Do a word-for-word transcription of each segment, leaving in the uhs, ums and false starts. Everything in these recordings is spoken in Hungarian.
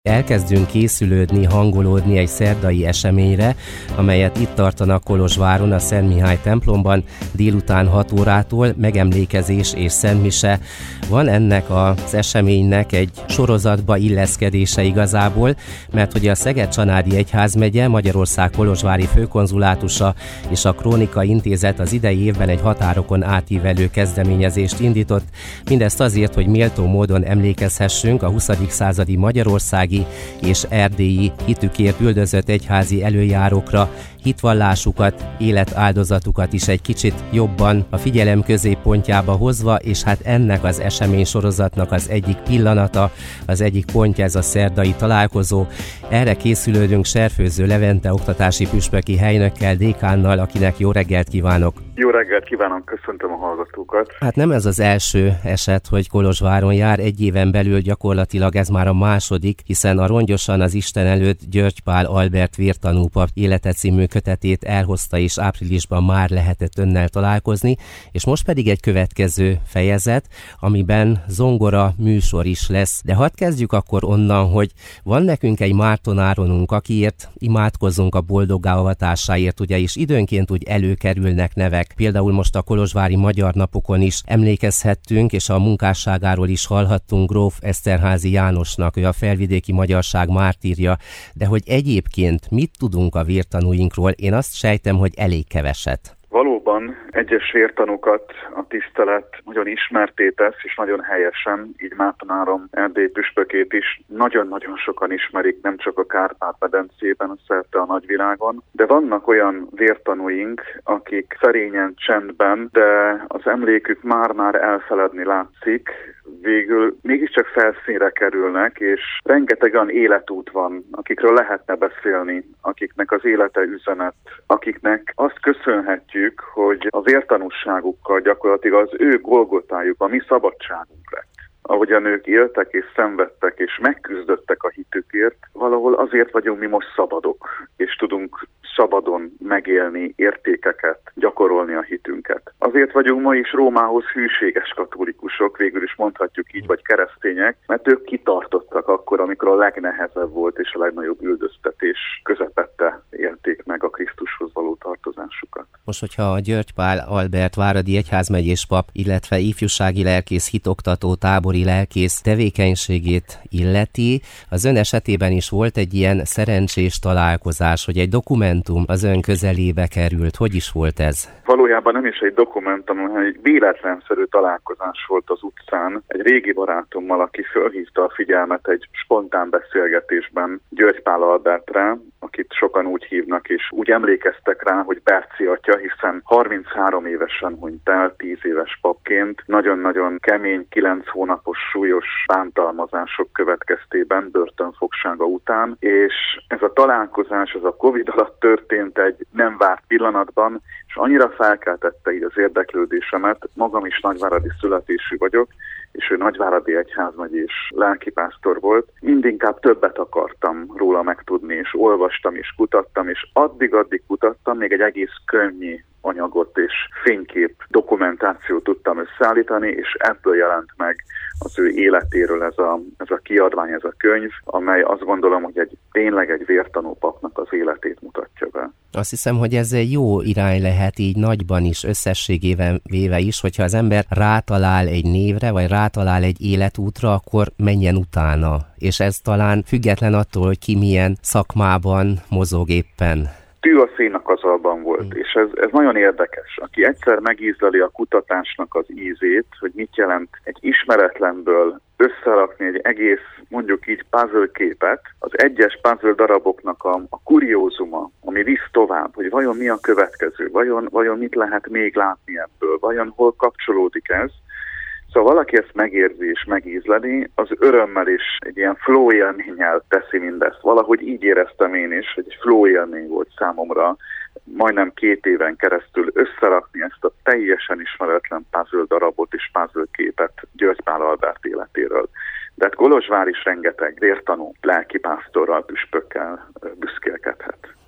Elkezdünk készülődni, hangolódni egy szerdai eseményre, amelyet itt tartanak Kolozsváron, a Szent Mihály templomban délután hat órától, megemlékezés és szentmise. Van ennek az eseménynek egy sorozatba illeszkedése igazából, mert hogy a Szeged-Csanádi Egyházmegye, Magyarország kolozsvári főkonzulátusa és a Krónika Intézet az idei évben egy határokon átívelő kezdeményezést indított, mindezt azért, hogy méltó módon emlékezhessünk a huszadik századi Magyarország és erdélyi hitükért üldözött egyházi előjárókra, hitvallásukat, életáldozatukat is egy kicsit jobban a figyelem középpontjába hozva, és hát ennek az eseménysorozatnak az egyik pillanata, az egyik pontja ez a szerdai találkozó. Erre készülődünk Serfőző Levente oktatási püspöki helynökkel, dékánnal, akinek jó reggelt kívánok! Jó reggelt kívánok, köszöntöm a hallgatókat! Hát nem ez az első eset, hogy Kolozsváron jár, egy éven belül gyakorlatilag ez már a második, hiszen a Rongyosan az Isten előtt György Pál Albert vértanúpap élete című kötetét elhozta, és áprilisban már lehetett önnel találkozni, és most pedig egy következő fejezet, amiben zongora műsor is lesz. De hadd kezdjük akkor onnan, hogy van nekünk egy Márton Áronunk, akiért imádkozzunk a boldoggá avatásáért, ugye, és időnként úgy előkerülnek nevek. Például most a kolozsvári Magyar Napokon is emlékezhettünk, és a munkásságáról is hallhattunk gróf Eszterházy Jánosnak, ő a felvidéki magyarság mártírja, de hogy egyébként mit tudunk a vértanúinkról, én azt sejtem, hogy elég keveset. Valóban egyes vértanúkat a tisztelet nagyon ismertté tesz, és nagyon helyesen, így Márton Áron Erdély püspökét is nagyon-nagyon sokan ismerik, nem csak a Kárpát-medencében, szerte a nagyvilágon, de vannak olyan vértanúink, akik szerényen, csendben, de az emlékük már-már elfeledni látszik, végül mégiscsak felszínre kerülnek, és rengeteg olyan életút van, akikről lehetne beszélni, akiknek az élete üzenet, akiknek azt köszönhetjük, hogy a vértanúságukkal gyakorlatilag az ő Golgotájuk, a mi szabadságunk lett. Ahogyan ők éltek és szenvedtek és megküzdöttek a hitükért, valahol azért vagyunk mi most szabadok, és tudunk szabadon megélni értékeket, gyakorolni a hitünket. Azért vagyunk ma is Rómához hűséges katolikusok, végül is mondhatjuk így, vagy keresztények, mert ők kitartottak akkor, amikor a legnehezebb volt és a legnagyobb üldöztetés közepette élték meg a Krisztushoz való tartozásukat. Most, hogyha a György Pál Albert váradi egyházmegyés pap, illetve ifjúsági lelkész, hitoktató, tábori lelkész tevékenységét illeti, az ön esetében is volt egy ilyen szerencsés találkozás, hogy egy dokumentum az ön közelébe került. Hogy is volt ez? Valójában nem is egy dokumentum, hanem egy véletlenszerű találkozás volt az utcán. Egy régi barátommal, aki fölhívta a figyelmet egy spontán beszélgetésben György Pál Albertre, akit sokan úgy hívnak, és úgy emlékeztek rá, hogy Berci atya, hiszen harminchárom évesen hunyt el, tíz éves papként, nagyon-nagyon kemény, kilenc hónapos súlyos bántalmazások következtében, börtönfogsága után, és ez a találkozás, ez a Covid alatt történt egy nem várt pillanatban, és annyira felkeltette így az érdeklődésemet, magam is nagyváradi születésű vagyok, és ő nagyváradi egyházmegyés lelkipásztor volt. Mindinkább többet akartam róla megtudni, és olvastam, és kutattam, és addig-addig kutattam, még egy egész könyvnyi anyagot és fénykép dokumentációt tudtam összeállítani, és ebből jelent meg az ő életéről ez a, ez a kiadvány, ez a könyv, amely azt gondolom, hogy egy, tényleg egy vértanú papnak az életét mutatja be. Azt hiszem, hogy ez egy jó irány lehet így nagyban is, összességében véve is, hogyha az ember rátalál egy névre, vagy rátalál egy életútra, akkor menjen utána. És ez talán független attól, hogy ki milyen szakmában mozog éppen. Tű a szénnakazalban volt, és ez, ez nagyon érdekes. Aki egyszer megízleli a kutatásnak az ízét, hogy mit jelent egy ismeretlenből összerakni egy egész, mondjuk így puzzle képet, az egyes puzzle daraboknak a, a kuriózuma, ami visz tovább, hogy vajon mi a következő, vajon, vajon mit lehet még látni ebből, vajon hol kapcsolódik ez. Szóval valaki ezt megérzi és megízleli, az örömmel is egy ilyen flow élménnyel teszi mindezt. Valahogy így éreztem én is, hogy egy flow élmény volt számomra majdnem két éven keresztül összerakni ezt a teljesen ismeretlen puzzle darabot és puzzle képet György Pál Albert életéről. De hát Kolozsvár is rengeteg vértanú lelkipásztorral, püspökkel büszkélkedhet.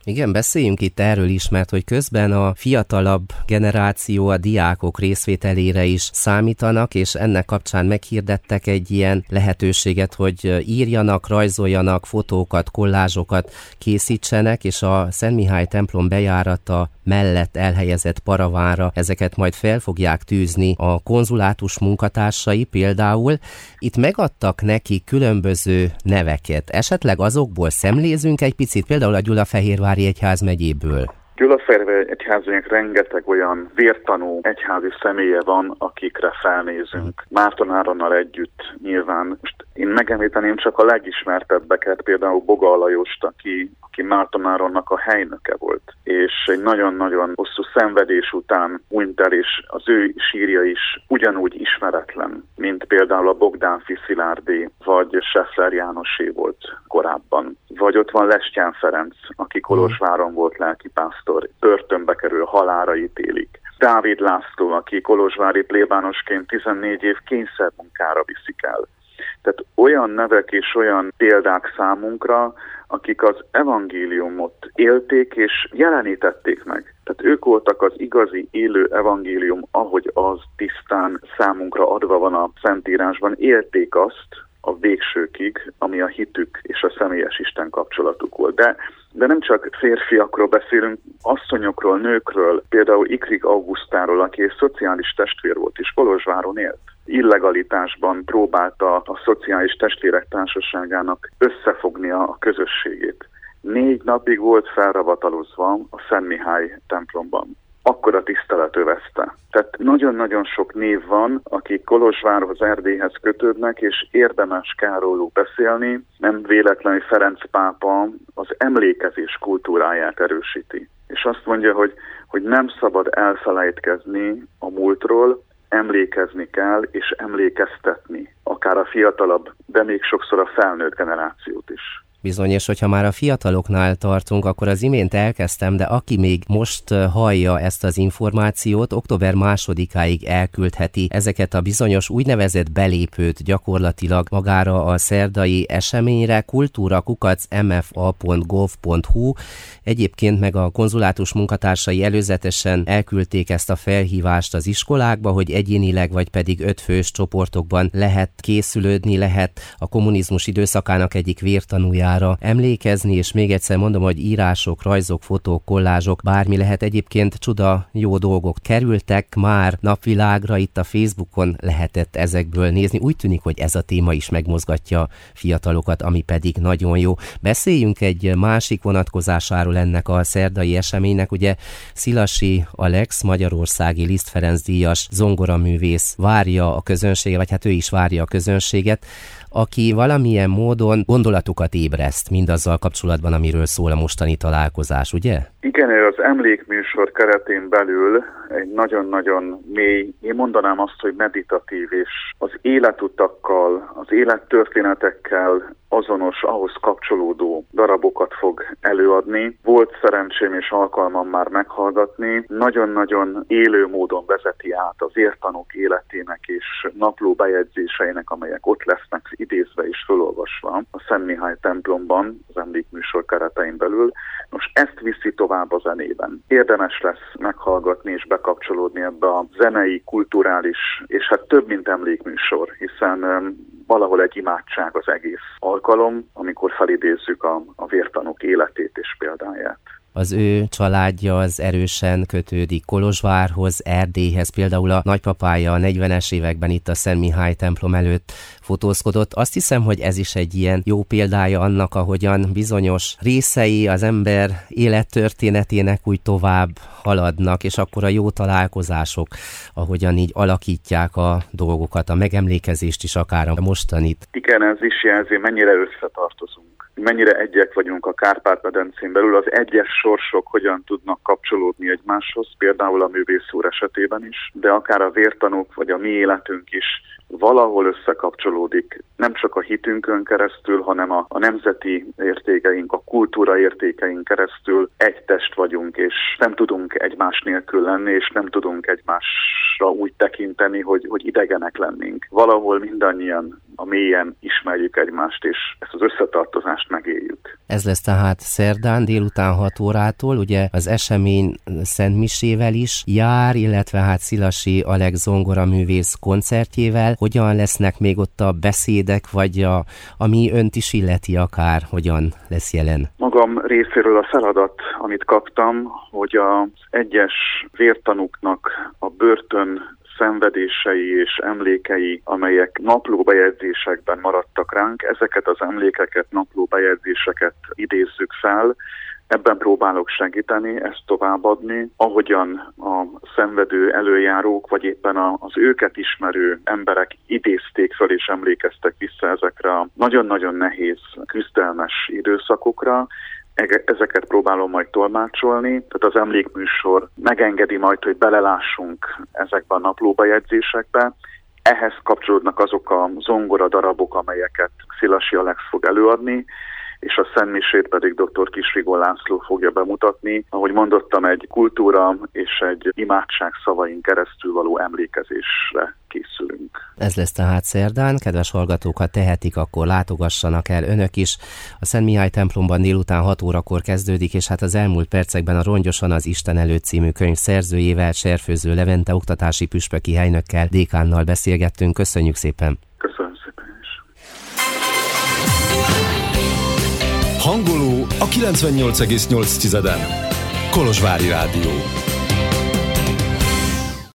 Igen, beszéljünk itt erről is, mert hogy közben a fiatalabb generáció, a diákok részvételére is számítanak, és ennek kapcsán meghirdettek egy ilyen lehetőséget, hogy írjanak, rajzoljanak, fotókat, kollázsokat készítsenek, és a Szent Mihály templom bejárata mellett elhelyezett paravánra ezeket majd fel fogják tűzni a konzulátus munkatársai például. Itt megadtak neki különböző neveket. Esetleg azokból szemlézünk egy picit, például a Gyulafehérvári egyházmegyéből. Gyulafehérvári egyházmegyének rengeteg olyan vértanú egyházi személye van, akikre felnézünk. Márton Áronnal együtt nyilván. Most én megemlíteném csak a legismertebbeket, például Boga Lajost, aki, aki Márton Áronnak a helynöke volt. És egy nagyon-nagyon hosszú szenvedés után hunyt el, és az ő sírja is ugyanúgy ismeretlen, mint például a Bogdánfi Szilárdé, vagy Scheffler Jánosé volt korábban. Vagy ott van Lestján Ferenc, aki Kolozsváron volt lelkipásztor, börtönbe kerül, halálra ítélik. Dávid László, aki kolozsvári plébánosként tizennégy év kényszermunkára viszik el. Tehát olyan nevek és olyan példák számunkra, akik az evangéliumot élték és jelenítették meg. Tehát ők voltak az igazi élő evangélium, ahogy az tisztán számunkra adva van a Szentírásban. Élték azt a végsőkig, ami a hitük és a személyes Isten kapcsolatuk volt. De, de nem csak férfiakról beszélünk, asszonyokról, nőkről, például Ikrik Augusztáról, aki egy szociális testvér volt és Kolozsváron élt. Illegalitásban próbálta a szociális testvérek társaságának összefognia a közösségét. Négy napig volt felravatalozva a Szent Mihály templomban. Akkor a tisztelet övezte. Tehát nagyon-nagyon sok név van, akik Kolozsvárhoz, Erdélyhez kötődnek, és érdemes kell róluk beszélni. Nem véletlenül Ferenc pápa az emlékezés kultúráját erősíti. És azt mondja, hogy, hogy nem szabad elfelejtkezni a múltról, emlékezni kell és emlékeztetni, akár a fiatalabb, de még sokszor a felnőtt generációt is. Bizony, és hogyha már a fiataloknál tartunk, akkor az imént elkezdtem, de aki még most hallja ezt az információt, október másodikáig elküldheti ezeket a bizonyos úgynevezett belépőt gyakorlatilag magára a szerdai eseményre, kultúra kukac m f a pont gov pont h u. Egyébként meg a konzulátus munkatársai előzetesen elküldték ezt a felhívást az iskolákba, hogy egyénileg vagy pedig ötfős csoportokban lehet készülődni, lehet a kommunizmus időszakának egyik vértanújára emlékezni, és még egyszer mondom, hogy írások, rajzok, fotók, kollázsok, bármi lehet. Egyébként csuda jó dolgok kerültek már napvilágra, itt a Facebookon lehetett ezekből nézni. Úgy tűnik, hogy ez a téma is megmozgatja fiatalokat, ami pedig nagyon jó. Beszéljünk egy másik vonatkozásáról ennek a szerdai eseménynek. Ugye Szilasi Alex, magyarországi Liszt Ferenc díjas zongoraművész várja a közönséget, vagy hát ő is várja a közönséget, aki valamilyen módon gondolatokat ébreszt mindazzal kapcsolatban, amiről szól a mostani találkozás, ugye? Igen, az emlékműsor keretén belül egy nagyon-nagyon mély, én mondanám azt, hogy meditatív, és az életutakkal, az élettörténetekkel azonos, ahhoz kapcsolódó darabokat fog előadni. Volt szerencsém és alkalmam már meghallgatni. Nagyon-nagyon élő módon vezeti át az értanúk életének és napló bejegyzéseinek, amelyek ott lesznek idézve és felolvasva a Szent Mihály templomban, az emlékműsor keretein belül. Most ezt viszi tovább a zenében. Érdemes lesz meghallgatni és bekapcsolódni ebbe a zenei, kulturális, és hát több, mint emlékműsor, hiszen um, valahol egy imádság az egész alkalom, amikor felidézzük a, a vértanúk életét és példáját. Az ő családja az erősen kötődik Kolozsvárhoz, Erdélyhez, például a nagypapája a negyvenes években itt a Szent Mihály templom előtt fotózkodott. Azt hiszem, hogy ez is egy ilyen jó példája annak, ahogyan bizonyos részei az ember élettörténetének úgy tovább haladnak, és akkor a jó találkozások, ahogyan így alakítják a dolgokat, a megemlékezést is, akár a mostanit. Igen, ez is jelzi, mennyire összetartozunk. Mennyire egyek vagyunk a Kárpát-medencén belül, az egyes sorsok hogyan tudnak kapcsolódni egymáshoz, például a művész úr esetében is, de akár a vértanúk vagy a mi életünk is valahol összekapcsolódik, nem csak a hitünkön keresztül, hanem a, a nemzeti értékeink, a kultúra értékeink keresztül egy test vagyunk, és nem tudunk egymás nélkül lenni, és nem tudunk egymásra úgy tekinteni, hogy, hogy idegenek lennénk. Valahol mindannyian a mélyen ismerjük egymást, és ezt az összetartozást megéljük. Ez lesz tehát szerdán délután hat órától, ugye az esemény szentmisével is jár, illetve hát Szilasi Alex zongoraművész koncertjével. Hogyan lesznek még ott a beszédek, vagy a, ami önt is illeti akár, hogyan lesz jelen? Magam részéről a feladat, amit kaptam, hogy az egyes vértanúknak a börtön szenvedései és emlékei, amelyek naplóbejegyzésekben maradtak ránk, ezeket az emlékeket, naplóbejegyzéseket idézzük fel. Ebben próbálok segíteni, ezt továbbadni, ahogyan a szenvedő előjárók, vagy éppen az őket ismerő emberek idézték fel és emlékeztek vissza ezekre a nagyon-nagyon nehéz, küzdelmes időszakokra. Ezeket próbálom majd tolmácsolni, tehát az emlékműsor megengedi majd, hogy belelássunk ezekbe a naplóbejegyzésekbe. Ehhez kapcsolódnak azok a zongora darabok, amelyeket Szilasi Alex fog előadni, és a szentmisét pedig dr. Kisrigó László fogja bemutatni. Ahogy mondottam, egy kultúra és egy imádság szavain keresztül való emlékezésre készülünk. Ez lesz tehát szerdán, kedves hallgatókat tehetik, akkor látogassanak el önök is. A Szent Mihály templomban délután hat órakor kezdődik, és hát az elmúlt percekben a Rongyosan az Isten előtt című könyv szerzőjével, Serfőző Levente oktatási püspöki helynökkel, dékánnal beszélgettünk. Köszönjük szépen! Köszönöm szépen is! Hangoló a kilencvennyolc egész nyolc Kolozsvári Rádió.